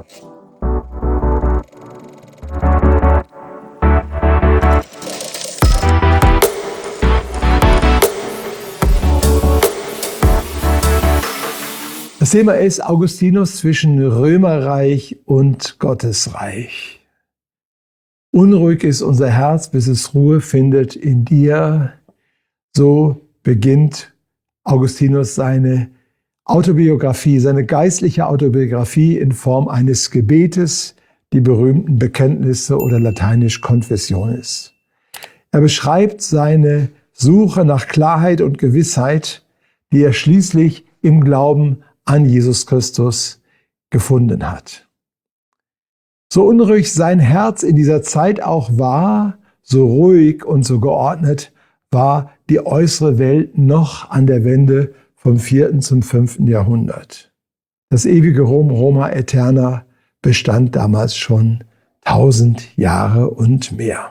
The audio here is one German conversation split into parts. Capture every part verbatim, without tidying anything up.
Das Thema ist Augustinus zwischen Römerreich und Gottesreich. Unruhig ist unser Herz, bis es Ruhe findet in dir. So beginnt Augustinus seine Autobiografie, seine geistliche Autobiografie in Form eines Gebetes, die berühmten Bekenntnisse oder lateinisch Confessiones. Er beschreibt seine Suche nach Klarheit und Gewissheit, die er schließlich im Glauben an Jesus Christus gefunden hat. So unruhig sein Herz in dieser Zeit auch war, so ruhig und so geordnet war die äußere Welt noch an der Wende vom vierten zum fünften Jahrhundert. Das ewige Rom, Roma Aeterna, bestand damals schon tausend Jahre und mehr.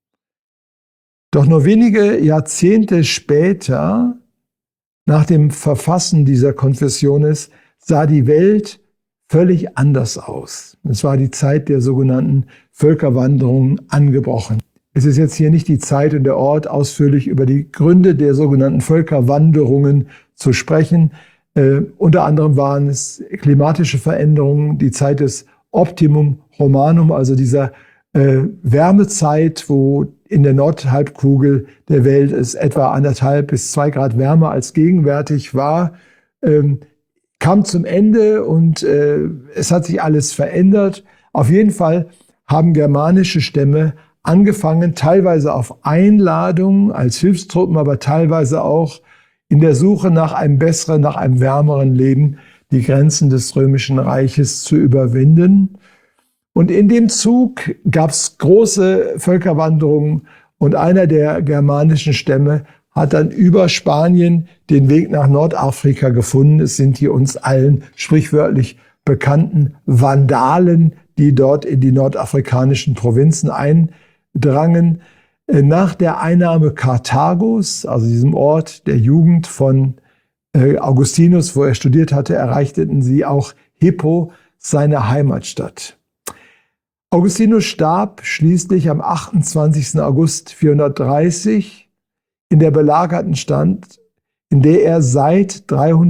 Doch nur wenige Jahrzehnte später, nach dem Verfassen dieser Confessiones, sah die Welt völlig anders aus. Es war die Zeit der sogenannten Völkerwanderung angebrochen. Es ist jetzt hier nicht die Zeit und der Ort, ausführlich über die Gründe der sogenannten Völkerwanderungen zu sprechen. Äh, unter anderem waren es klimatische Veränderungen, die Zeit des Optimum Romanum, also dieser äh, Wärmezeit, wo in der Nordhalbkugel der Welt es etwa anderthalb bis zwei Grad wärmer als gegenwärtig war, ähm, kam zum Ende und äh, es hat sich alles verändert. Auf jeden Fall haben germanische Stämme angefangen, teilweise auf Einladung als Hilfstruppen, aber teilweise auch in der Suche nach einem besseren, nach einem wärmeren Leben, die Grenzen des Römischen Reiches zu überwinden. Und in dem Zug gab es große Völkerwanderungen und einer der germanischen Stämme hat dann über Spanien den Weg nach Nordafrika gefunden. Es sind die uns allen sprichwörtlich bekannten Vandalen, die dort in die nordafrikanischen Provinzen eindrangen. Nach der Einnahme Karthagos, also diesem Ort der Jugend von Augustinus, wo er studiert hatte, erreichten sie auch Hippo, seine Heimatstadt. Augustinus starb schließlich am achtundzwanzigsten August vierhundertdreißig in der belagerten Stadt, in der er seit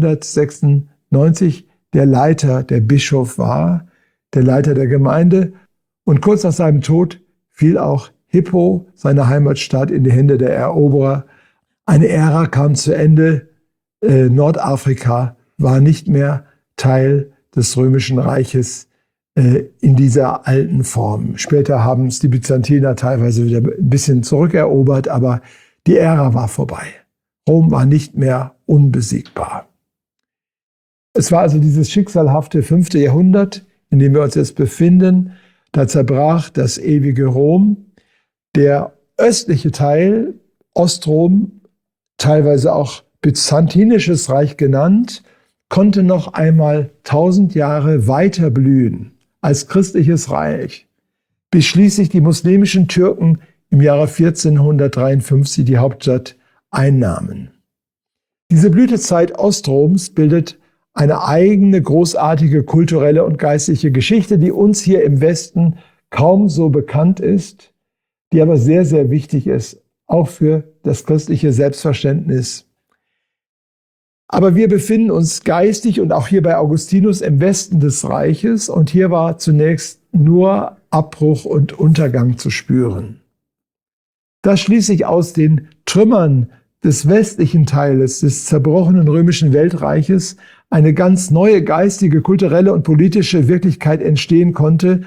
dreihundertsechsundneunzig der Leiter, der Bischof war, der Leiter der Gemeinde. Und kurz nach seinem Tod fiel auch Hippo, seine Heimatstadt, in die Hände der Eroberer. Eine Ära kam zu Ende. Äh, Nordafrika war nicht mehr Teil des Römischen Reiches äh, in dieser alten Form. Später haben es die Byzantiner teilweise wieder ein bisschen zurückerobert, aber die Ära war vorbei. Rom war nicht mehr unbesiegbar. Es war also dieses schicksalhafte fünfte Jahrhundert, in dem wir uns jetzt befinden. Da zerbrach das ewige Rom. Der östliche Teil, Ostrom, teilweise auch Byzantinisches Reich genannt, konnte noch einmal tausend Jahre weiter blühen als christliches Reich, bis schließlich die muslimischen Türken im Jahre vierzehnhundertdreiundfünfzig die Hauptstadt einnahmen. Diese Blütezeit Ostroms bildet eine eigene, großartige kulturelle und geistliche Geschichte, die uns hier im Westen kaum so bekannt ist, die aber sehr, sehr wichtig ist, auch für das christliche Selbstverständnis. Aber wir befinden uns geistig und auch hier bei Augustinus im Westen des Reiches und hier war zunächst nur Abbruch und Untergang zu spüren. Da schließlich aus den Trümmern des westlichen Teiles des zerbrochenen römischen Weltreiches eine ganz neue geistige, kulturelle und politische Wirklichkeit entstehen konnte,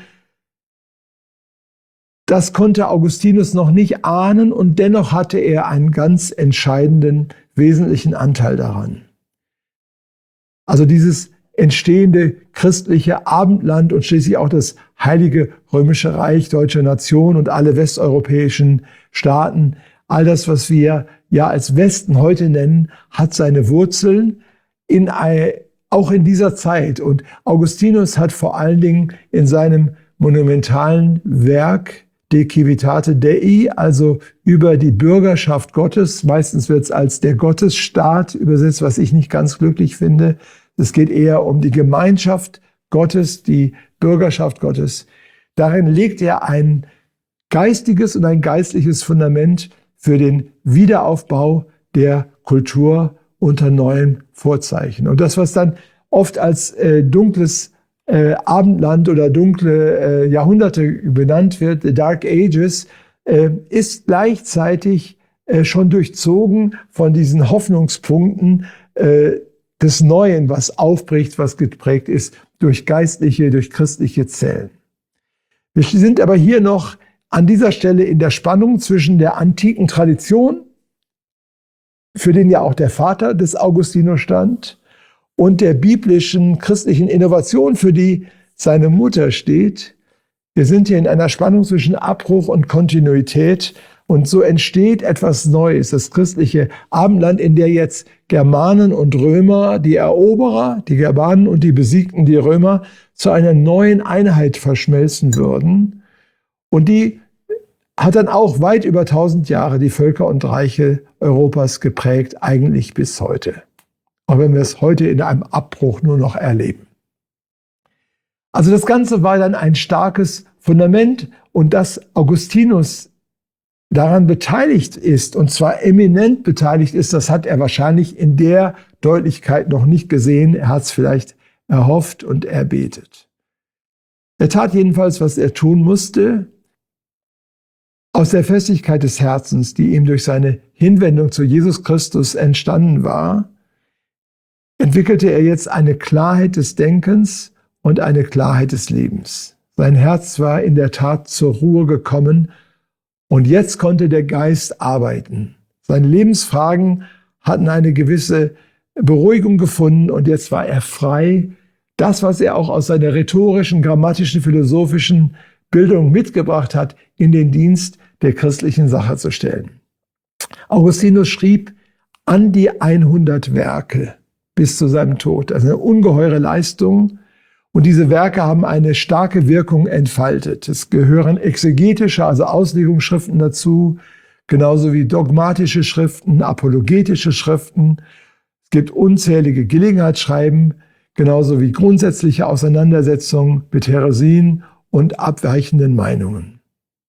das konnte Augustinus noch nicht ahnen und dennoch hatte er einen ganz entscheidenden, wesentlichen Anteil daran. Also dieses entstehende christliche Abendland und schließlich auch das Heilige Römische Reich, Deutsche Nation und alle westeuropäischen Staaten, all das, was wir ja als Westen heute nennen, hat seine Wurzeln in ein, auch in dieser Zeit. Und Augustinus hat vor allen Dingen in seinem monumentalen Werk De Civitate Dei, also über die Bürgerschaft Gottes, meistens wird es als der Gottesstaat übersetzt, was ich nicht ganz glücklich finde. Es geht eher um die Gemeinschaft Gottes, die Bürgerschaft Gottes. Darin legt er ein geistiges und ein geistliches Fundament für den Wiederaufbau der Kultur unter neuen Vorzeichen. Und das, was dann oft als äh, dunkles äh, Abendland oder dunkle äh, Jahrhunderte benannt wird, the Dark Ages, äh, ist gleichzeitig äh, schon durchzogen von diesen Hoffnungspunkten äh, des Neuen, was aufbricht, was geprägt ist durch geistliche, durch christliche Zellen. Wir sind aber hier noch an dieser Stelle in der Spannung zwischen der antiken Tradition, für den ja auch der Vater des Augustinus stand, und der biblischen christlichen Innovation, für die seine Mutter steht. Wir sind hier in einer Spannung zwischen Abbruch und Kontinuität, und so entsteht etwas Neues, das christliche Abendland, in der jetzt Germanen und Römer, die Eroberer, die Germanen und die Besiegten, die Römer, zu einer neuen Einheit verschmelzen würden. Und die hat dann auch weit über tausend Jahre die Völker und Reiche Europas geprägt, eigentlich bis heute. Auch wenn wir es heute in einem Abbruch nur noch erleben. Also das Ganze war dann ein starkes Fundament, und dass Augustinus daran beteiligt ist, und zwar eminent beteiligt ist, das hat er wahrscheinlich in der Deutlichkeit noch nicht gesehen. Er hat es vielleicht erhofft und erbetet. Er tat jedenfalls, was er tun musste. Aus der Festigkeit des Herzens, die ihm durch seine Hinwendung zu Jesus Christus entstanden war, entwickelte er jetzt eine Klarheit des Denkens und eine Klarheit des Lebens. Sein Herz war in der Tat zur Ruhe gekommen, und jetzt konnte der Geist arbeiten. Seine Lebensfragen hatten eine gewisse Beruhigung gefunden, und jetzt war er frei, das, was er auch aus seiner rhetorischen, grammatischen, philosophischen Bildung mitgebracht hat, in den Dienst der christlichen Sache zu stellen. Augustinus schrieb an die hundert Werke bis zu seinem Tod. Also eine ungeheure Leistung. Und diese Werke haben eine starke Wirkung entfaltet. Es gehören exegetische, also Auslegungsschriften dazu, genauso wie dogmatische Schriften, apologetische Schriften. Es gibt unzählige Gelegenheitsschreiben, genauso wie grundsätzliche Auseinandersetzungen mit Häresien und abweichenden Meinungen.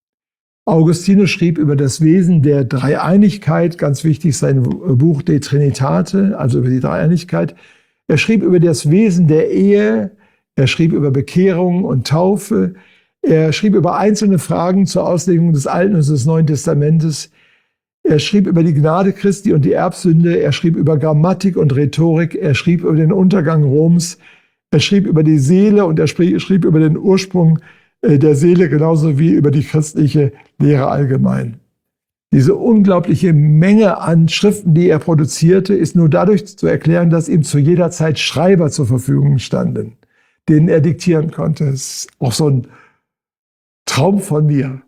Augustinus schrieb über das Wesen der Dreieinigkeit, ganz wichtig sein Buch De Trinitate, also über die Dreieinigkeit. Er schrieb über das Wesen der Ehe, er schrieb über Bekehrung und Taufe, er schrieb über einzelne Fragen zur Auslegung des Alten und des Neuen Testamentes, er schrieb über die Gnade Christi und die Erbsünde, er schrieb über Grammatik und Rhetorik, er schrieb über den Untergang Roms, er schrieb über die Seele und er schrieb über den Ursprung der Seele, genauso wie über die christliche Lehre allgemein. Diese unglaubliche Menge an Schriften, die er produzierte, ist nur dadurch zu erklären, dass ihm zu jeder Zeit Schreiber zur Verfügung standen, denen er diktieren konnte. Das ist auch so ein Traum von mir.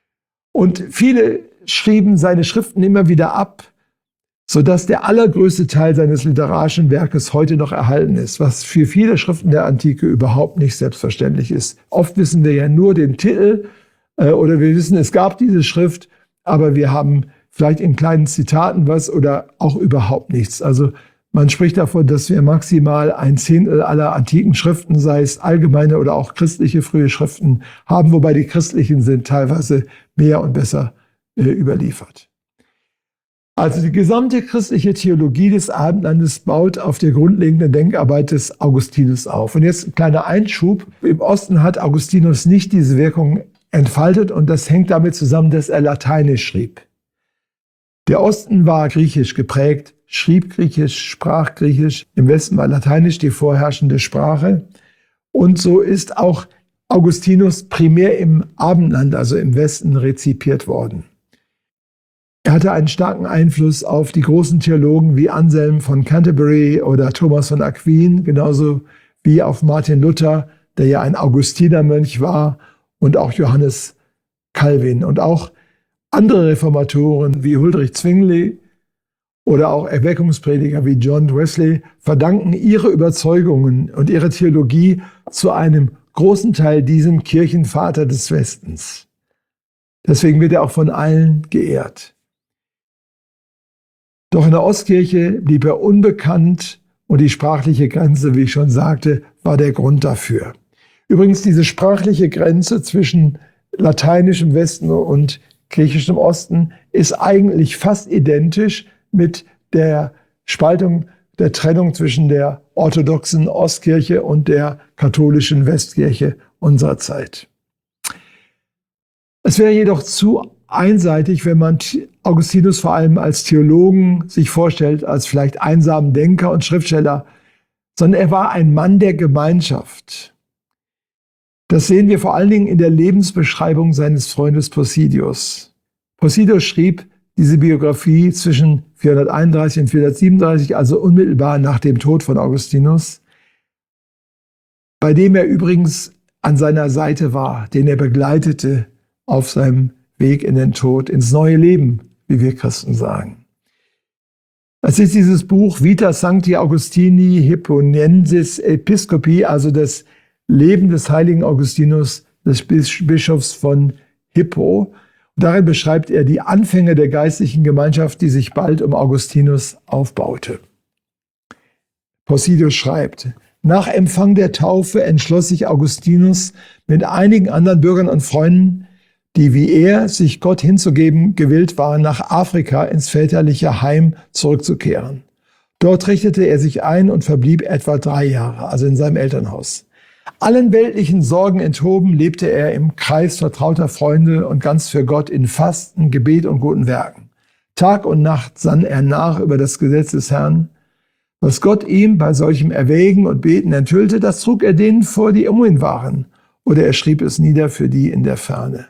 Und viele schrieben seine Schriften immer wieder ab, sodass der allergrößte Teil seines literarischen Werkes heute noch erhalten ist, was für viele Schriften der Antike überhaupt nicht selbstverständlich ist. Oft wissen wir ja nur den Titel äh, oder wir wissen, es gab diese Schrift, aber wir haben vielleicht in kleinen Zitaten was oder auch überhaupt nichts. Also man spricht davon, dass wir maximal ein Zehntel aller antiken Schriften, sei es allgemeine oder auch christliche frühe Schriften, haben, wobei die christlichen sind teilweise mehr und besser äh, überliefert. Also die gesamte christliche Theologie des Abendlandes baut auf der grundlegenden Denkarbeit des Augustinus auf. Und jetzt ein kleiner Einschub. Im Osten hat Augustinus nicht diese Wirkung entfaltet, und das hängt damit zusammen, dass er Lateinisch schrieb. Der Osten war griechisch geprägt, schrieb griechisch, sprach griechisch. Im Westen war Lateinisch die vorherrschende Sprache. Und so ist auch Augustinus primär im Abendland, also im Westen, rezipiert worden. Er hatte einen starken Einfluss auf die großen Theologen wie Anselm von Canterbury oder Thomas von Aquin, genauso wie auf Martin Luther, der ja ein Augustinermönch war, und auch Johannes Calvin. Und auch andere Reformatoren wie Huldrych Zwingli oder auch Erweckungsprediger wie John Wesley verdanken ihre Überzeugungen und ihre Theologie zu einem großen Teil diesem Kirchenvater des Westens. Deswegen wird er auch von allen geehrt. Doch in der Ostkirche blieb er unbekannt und die sprachliche Grenze, wie ich schon sagte, war der Grund dafür. Übrigens, diese sprachliche Grenze zwischen lateinischem Westen und griechischem Osten ist eigentlich fast identisch mit der Spaltung, der Trennung zwischen der orthodoxen Ostkirche und der katholischen Westkirche unserer Zeit. Es wäre jedoch zu einseitig, wenn man Augustinus vor allem als Theologen sich vorstellt, als vielleicht einsamen Denker und Schriftsteller, sondern er war ein Mann der Gemeinschaft. Das sehen wir vor allen Dingen in der Lebensbeschreibung seines Freundes Posidius. Posidius schrieb diese Biografie zwischen vierhunderteinunddreißig und vierhundertsiebenunddreißig, also unmittelbar nach dem Tod von Augustinus, bei dem er übrigens an seiner Seite war, den er begleitete auf seinem Weg in den Tod, ins neue Leben, wie wir Christen sagen. Es ist dieses Buch Vita Sancti Augustini Hipponensis Episcopi, also das Leben des heiligen Augustinus, des Bischofs von Hippo. Darin beschreibt er die Anfänge der geistlichen Gemeinschaft, die sich bald um Augustinus aufbaute. Posidius schreibt: Nach Empfang der Taufe entschloss sich Augustinus mit einigen anderen Bürgern und Freunden, die wie er sich Gott hinzugeben gewillt waren, nach Afrika ins väterliche Heim zurückzukehren. Dort richtete er sich ein und verblieb etwa drei Jahre, also in seinem Elternhaus. Allen weltlichen Sorgen enthoben, lebte er im Kreis vertrauter Freunde und ganz für Gott in Fasten, Gebet und guten Werken. Tag und Nacht sann er nach über das Gesetz des Herrn. Was Gott ihm bei solchem Erwägen und Beten enthüllte, das trug er denen vor, die um ihn waren, oder er schrieb es nieder für die in der Ferne.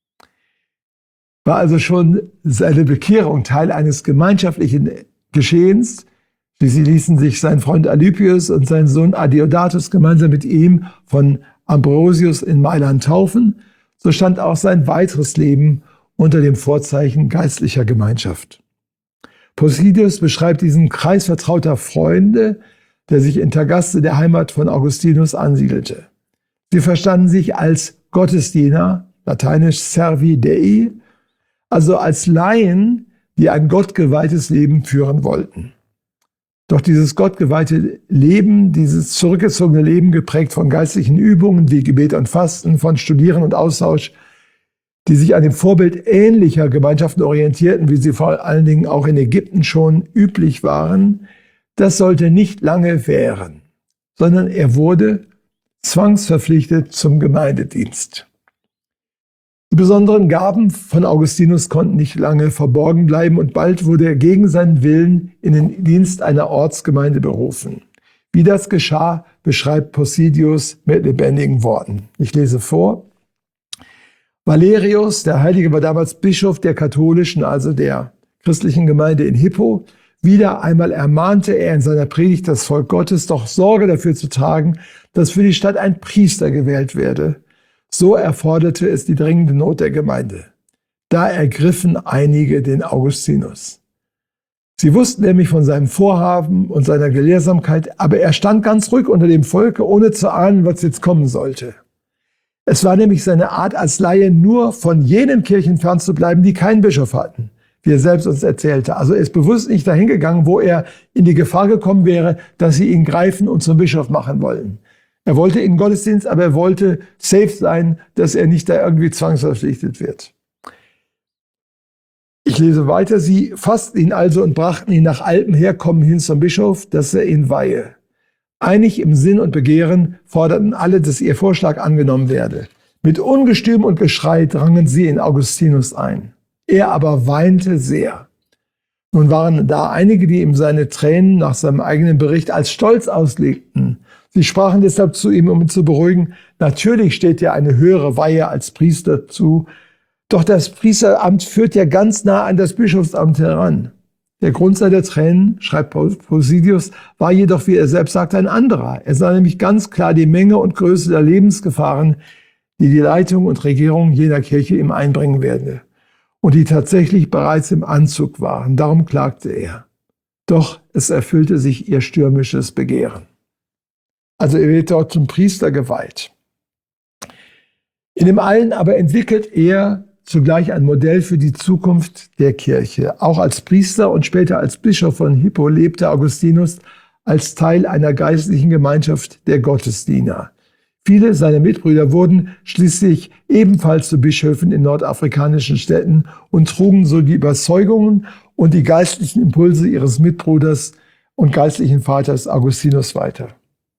War also schon seine Bekehrung Teil eines gemeinschaftlichen Geschehens. Sie ließen sich sein Freund Alypius und sein Sohn Adeodatus gemeinsam mit ihm von Ambrosius in Mailand taufen. So stand auch sein weiteres Leben unter dem Vorzeichen geistlicher Gemeinschaft. Posidius beschreibt diesen Kreis vertrauter Freunde, der sich in Tagaste, der Heimat von Augustinus, ansiedelte. Sie verstanden sich als Gottesdiener, lateinisch Servi Dei, also als Laien, die ein gottgeweihtes Leben führen wollten. Doch dieses gottgeweihte Leben, dieses zurückgezogene Leben, geprägt von geistlichen Übungen wie Gebet und Fasten, von Studieren und Austausch, die sich an dem Vorbild ähnlicher Gemeinschaften orientierten, wie sie vor allen Dingen auch in Ägypten schon üblich waren, das sollte nicht lange währen, sondern er wurde zwangsverpflichtet zum Gemeindedienst. Die besonderen Gaben von Augustinus konnten nicht lange verborgen bleiben und bald wurde er gegen seinen Willen in den Dienst einer Ortsgemeinde berufen. Wie das geschah, beschreibt Posidius mit lebendigen Worten. Ich lese vor. Valerius, der Heilige, war damals Bischof der katholischen, also der christlichen Gemeinde in Hippo. Wieder einmal ermahnte er in seiner Predigt das Volk Gottes, doch Sorge dafür zu tragen, dass für die Stadt ein Priester gewählt werde. So erforderte es die dringende Not der Gemeinde. Da ergriffen einige den Augustinus. Sie wussten nämlich von seinem Vorhaben und seiner Gelehrsamkeit, aber er stand ganz ruhig unter dem Volke, ohne zu ahnen, was jetzt kommen sollte. Es war nämlich seine Art als Laie, nur von jenen Kirchen fernzubleiben, die keinen Bischof hatten, wie er selbst uns erzählte. Also er ist bewusst nicht dahin gegangen, wo er in die Gefahr gekommen wäre, dass sie ihn greifen und zum Bischof machen wollen. Er wollte in den Gottesdienst, aber er wollte safe sein, dass er nicht da irgendwie zwangsverpflichtet wird. Ich lese weiter. Sie fassten ihn also und brachten ihn nach altem Herkommen hin zum Bischof, dass er ihn weihe. Einig im Sinn und Begehren forderten alle, dass ihr Vorschlag angenommen werde. Mit Ungestüm und Geschrei drangen sie in Augustinus ein. Er aber weinte sehr. Nun waren da einige, die ihm seine Tränen nach seinem eigenen Bericht als Stolz auslegten. Sie sprachen deshalb zu ihm, um ihn zu beruhigen: Natürlich steht dir eine höhere Weihe als Priester zu, doch das Priesteramt führt ja ganz nah an das Bischofsamt heran. Der Grund seiner Tränen, schreibt Posidius, war jedoch, wie er selbst sagt, ein anderer. Er sah nämlich ganz klar die Menge und Größe der Lebensgefahren, die die Leitung und Regierung jener Kirche ihm einbringen werde und die tatsächlich bereits im Anzug waren. Darum klagte er. Doch es erfüllte sich ihr stürmisches Begehren. Also er wird dort zum Priester geweiht. In dem allen aber entwickelt er zugleich ein Modell für die Zukunft der Kirche. Auch als Priester und später als Bischof von Hippo lebte Augustinus als Teil einer geistlichen Gemeinschaft der Gottesdiener. Viele seiner Mitbrüder wurden schließlich ebenfalls zu Bischöfen in nordafrikanischen Städten und trugen so die Überzeugungen und die geistlichen Impulse ihres Mitbruders und geistlichen Vaters Augustinus weiter.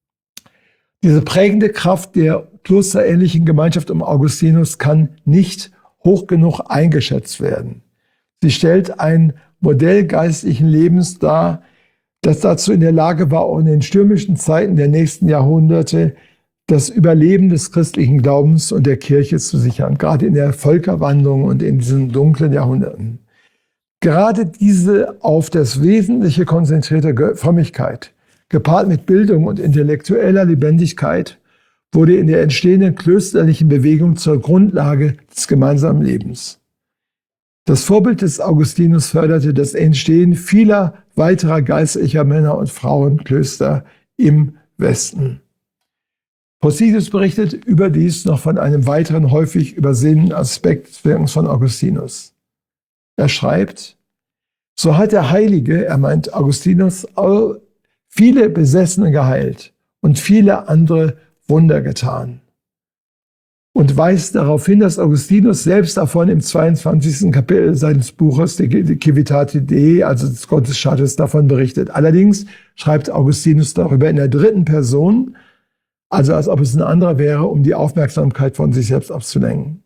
Diese prägende Kraft der klosterähnlichen Gemeinschaft um Augustinus kann nicht hoch genug eingeschätzt werden. Sie stellt ein Modell geistlichen Lebens dar, das dazu in der Lage war, auch in den stürmischen Zeiten der nächsten Jahrhunderte das Überleben des christlichen Glaubens und der Kirche zu sichern, gerade in der Völkerwanderung und in diesen dunklen Jahrhunderten. Gerade diese auf das Wesentliche konzentrierte Frömmigkeit, gepaart mit Bildung und intellektueller Lebendigkeit, wurde in der entstehenden klösterlichen Bewegung zur Grundlage des gemeinsamen Lebens. Das Vorbild des Augustinus förderte das Entstehen vieler weiterer geistlicher Männer- und Frauenklöster im Westen. Posidus berichtet überdies noch von einem weiteren häufig übersehenen Aspekt des Wirkens von Augustinus. Er schreibt, so hat der Heilige, er meint Augustinus, viele Besessene geheilt und viele andere Wunder getan. Und weist darauf hin, dass Augustinus selbst davon im zweiundzwanzigsten Kapitel seines Buches De Civitate Dei, also des Gottesschattes, davon berichtet. Allerdings schreibt Augustinus darüber in der dritten Person, also als ob es ein anderer wäre, um die Aufmerksamkeit von sich selbst abzulenken.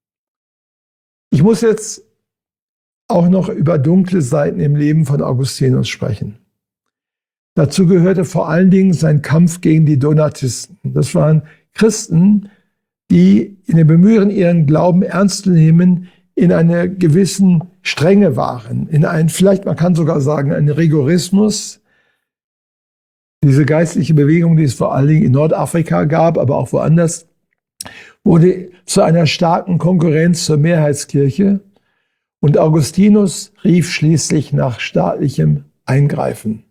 Ich muss jetzt auch noch über dunkle Seiten im Leben von Augustinus sprechen. Dazu gehörte vor allen Dingen sein Kampf gegen die Donatisten. Das waren Christen, die in dem Bemühen, ihren Glauben ernst zu nehmen, in einer gewissen Strenge waren, in einen, vielleicht man kann sogar sagen, einen Rigorismus. Diese geistliche Bewegung, die es vor allen Dingen in Nordafrika gab, aber auch woanders, wurde zu einer starken Konkurrenz zur Mehrheitskirche. Und Augustinus rief schließlich nach staatlichem Eingreifen.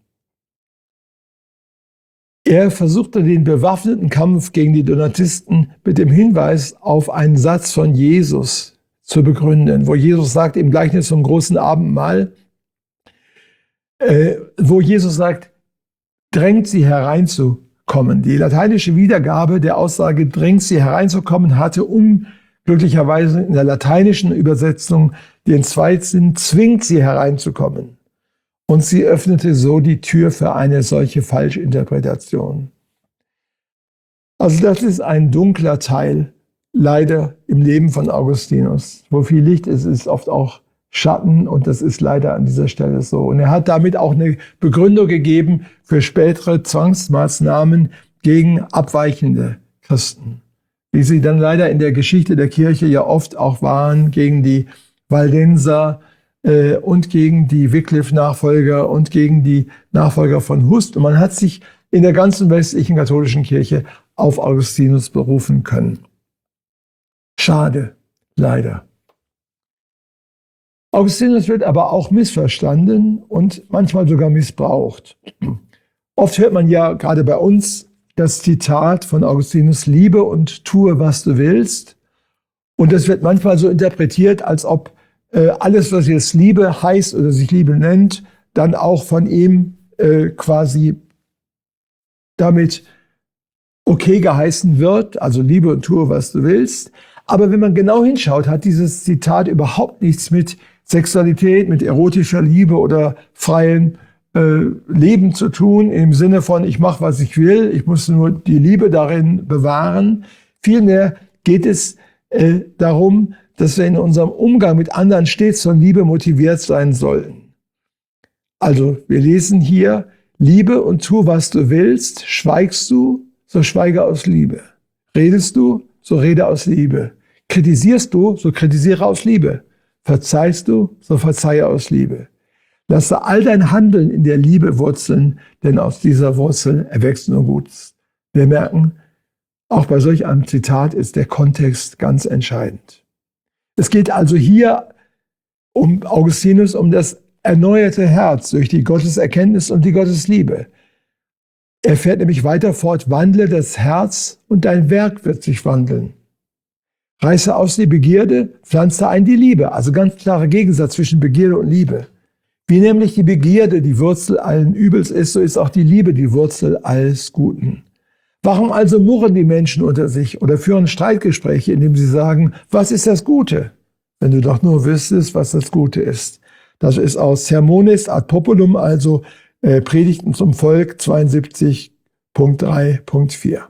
Er versuchte den bewaffneten Kampf gegen die Donatisten mit dem Hinweis auf einen Satz von Jesus zu begründen, wo Jesus sagt im Gleichnis vom großen Abendmahl, äh, wo Jesus sagt, drängt sie hereinzukommen. Die lateinische Wiedergabe der Aussage, drängt sie hereinzukommen, hatte unglücklicherweise in der lateinischen Übersetzung den Zweitsinn, zwingt sie hereinzukommen. Und sie öffnete so die Tür für eine solche Falschinterpretation. Also das ist ein dunkler Teil, leider im Leben von Augustinus. Wo viel Licht ist, ist oft auch Schatten und das ist leider an dieser Stelle so. Und er hat damit auch eine Begründung gegeben für spätere Zwangsmaßnahmen gegen abweichende Christen. Wie sie dann leider in der Geschichte der Kirche ja oft auch waren, gegen die Waldenser, und gegen die Wycliffe-Nachfolger und gegen die Nachfolger von Hus. Und man hat sich in der ganzen westlichen katholischen Kirche auf Augustinus berufen können. Schade, leider. Augustinus wird aber auch missverstanden und manchmal sogar missbraucht. Oft hört man ja gerade bei uns das Zitat von Augustinus, liebe und tue, was du willst. Und das wird manchmal so interpretiert, als ob alles, was jetzt Liebe heißt oder sich Liebe nennt, dann auch von ihm äh, quasi damit okay geheißen wird, also liebe und tue, was du willst. Aber wenn man genau hinschaut, hat dieses Zitat überhaupt nichts mit Sexualität, mit erotischer Liebe oder freien äh, Leben zu tun, im Sinne von, ich mache, was ich will, ich muss nur die Liebe darin bewahren. Vielmehr geht es äh, darum, dass wir in unserem Umgang mit anderen stets von Liebe motiviert sein sollten. Also wir lesen hier, liebe und tu, was du willst, schweigst du, so schweige aus Liebe. Redest du, so rede aus Liebe. Kritisierst du, so kritisiere aus Liebe. Verzeihst du, so verzeihe aus Liebe. Lasse all dein Handeln in der Liebe wurzeln, denn aus dieser Wurzel erwächst nur Gutes. Wir merken, auch bei solch einem Zitat ist der Kontext ganz entscheidend. Es geht also hier um Augustinus, um das erneuerte Herz durch die Gotteserkenntnis und die Gottesliebe. Er fährt nämlich weiter fort, wandle das Herz und dein Werk wird sich wandeln. Reiße aus die Begierde, pflanze ein die Liebe. Also ganz klarer Gegensatz zwischen Begierde und Liebe. Wie nämlich die Begierde die Wurzel allen Übels ist, so ist auch die Liebe die Wurzel alles Guten. Warum also murren die Menschen unter sich oder führen Streitgespräche, indem sie sagen, was ist das Gute? Wenn du doch nur wüsstest, was das Gute ist. Das ist aus Sermonis ad Populum, also äh, Predigten zum Volk zweiundsiebzig Punkt drei Punkt vier.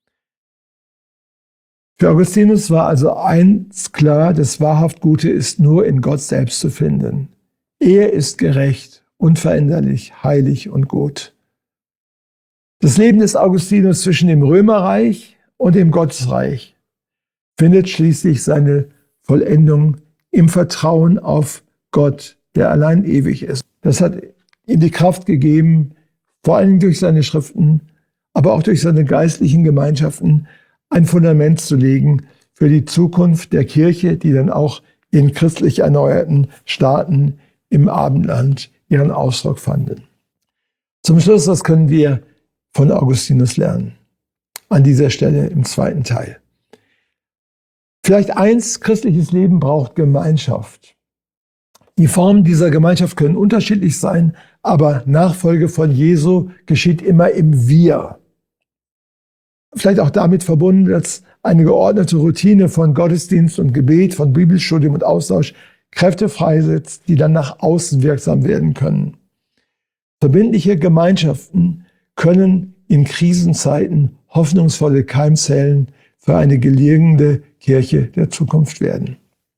Für Augustinus war also eins klar, das wahrhaft Gute ist nur in Gott selbst zu finden. Er ist gerecht, unveränderlich, heilig und gut. Das Leben des Augustinus zwischen dem Römerreich und dem Gottesreich findet schließlich seine Vollendung im Vertrauen auf Gott, der allein ewig ist. Das hat ihm die Kraft gegeben, vor allem durch seine Schriften, aber auch durch seine geistlichen Gemeinschaften, ein Fundament zu legen für die Zukunft der Kirche, die dann auch in christlich erneuerten Staaten im Abendland ihren Ausdruck fanden. Zum Schluss, was können wir von Augustinus lernen? An dieser Stelle im zweiten Teil. Vielleicht eins, christliches Leben braucht Gemeinschaft. Die Formen dieser Gemeinschaft können unterschiedlich sein, aber Nachfolge von Jesu geschieht immer im Wir. Vielleicht auch damit verbunden, dass eine geordnete Routine von Gottesdienst und Gebet, von Bibelstudium und Austausch Kräfte freisetzt, die dann nach außen wirksam werden können. Verbindliche Gemeinschaften können in Krisenzeiten hoffnungsvolle Keimzellen für eine gelingende Kirche der Zukunft werden.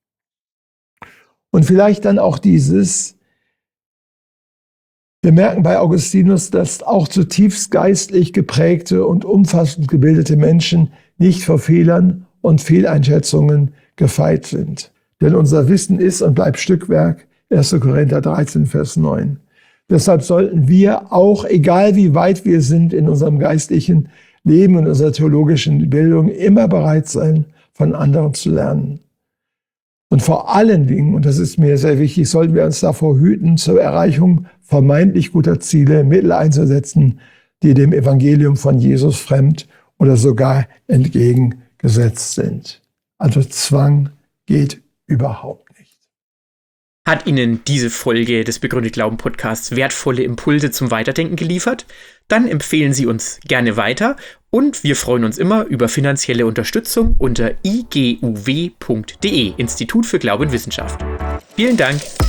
Und vielleicht dann auch dieses: Wir merken bei Augustinus, dass auch zutiefst geistlich geprägte und umfassend gebildete Menschen nicht vor Fehlern und Fehleinschätzungen gefeit sind. Denn unser Wissen ist und bleibt Stückwerk, erster Korinther dreizehn, Vers neun. Deshalb sollten wir auch, egal wie weit wir sind in unserem geistlichen Leben und unserer theologischen Bildung, immer bereit sein, von anderen zu lernen. Und vor allen Dingen, und das ist mir sehr wichtig, sollten wir uns davor hüten, zur Erreichung vermeintlich guter Ziele Mittel einzusetzen, die dem Evangelium von Jesus fremd oder sogar entgegengesetzt sind. Also Zwang geht überhaupt nicht. Hat Ihnen diese Folge des Begründet Glauben Podcasts wertvolle Impulse zum Weiterdenken geliefert? Dann empfehlen Sie uns gerne weiter und wir freuen uns immer über finanzielle Unterstützung unter i g u w punkt d e, Institut für Glaube und Wissenschaft. Vielen Dank.